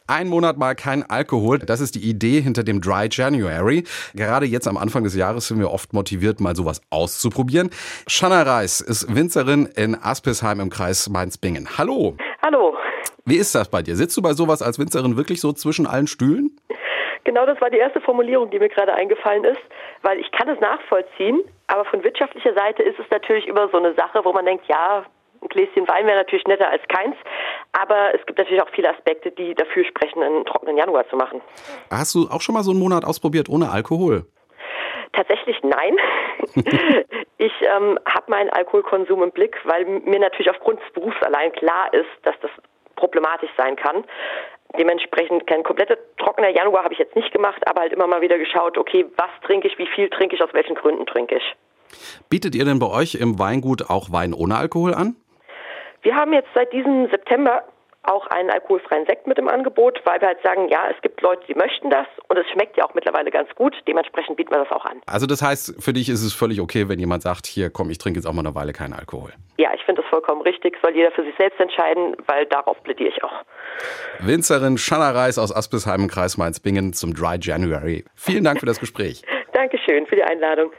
Ein Monat mal kein Alkohol, das ist die Idee hinter dem Dry January. Gerade jetzt am Anfang des Jahres sind wir oft motiviert, mal sowas auszuprobieren. Shanna Reis ist Winzerin in Aspisheim im Kreis Mainz-Bingen. Hallo. Hallo. Wie ist das bei dir? Sitzt du bei sowas als Winzerin wirklich so zwischen allen Stühlen? Genau, das war die erste Formulierung, die mir gerade eingefallen ist, weil ich kann es nachvollziehen, aber von wirtschaftlicher Seite ist es natürlich immer so eine Sache, wo man denkt, ja, ein Gläschen Wein wäre natürlich netter als keins, aber es gibt natürlich auch viele Aspekte, die dafür sprechen, einen trockenen Januar zu machen. Hast du auch schon mal so einen Monat ausprobiert ohne Alkohol? Tatsächlich nein. Ich habe meinen Alkoholkonsum im Blick, weil mir natürlich aufgrund des Berufs allein klar ist, dass das problematisch sein kann. Dementsprechend kein kompletter trockener Januar habe ich jetzt nicht gemacht, aber halt immer mal wieder geschaut, okay, was trinke ich, wie viel trinke ich, aus welchen Gründen trinke ich. Bietet ihr denn bei euch im Weingut auch Wein ohne Alkohol an? Wir haben jetzt seit diesem September auch einen alkoholfreien Sekt mit im Angebot, weil wir halt sagen, ja, es gibt Leute, die möchten das und es schmeckt ja auch mittlerweile ganz gut. Dementsprechend bieten wir das auch an. Also das heißt, für dich ist es völlig okay, wenn jemand sagt, hier komm, ich trinke jetzt auch mal eine Weile keinen Alkohol. Ja, ich finde das vollkommen richtig, soll jeder für sich selbst entscheiden, weil darauf plädiere ich auch. Winzerin Shanna Reis aus Aspisheim im Kreis Mainz-Bingen zum Dry January. Vielen Dank für das Gespräch. Dankeschön für die Einladung.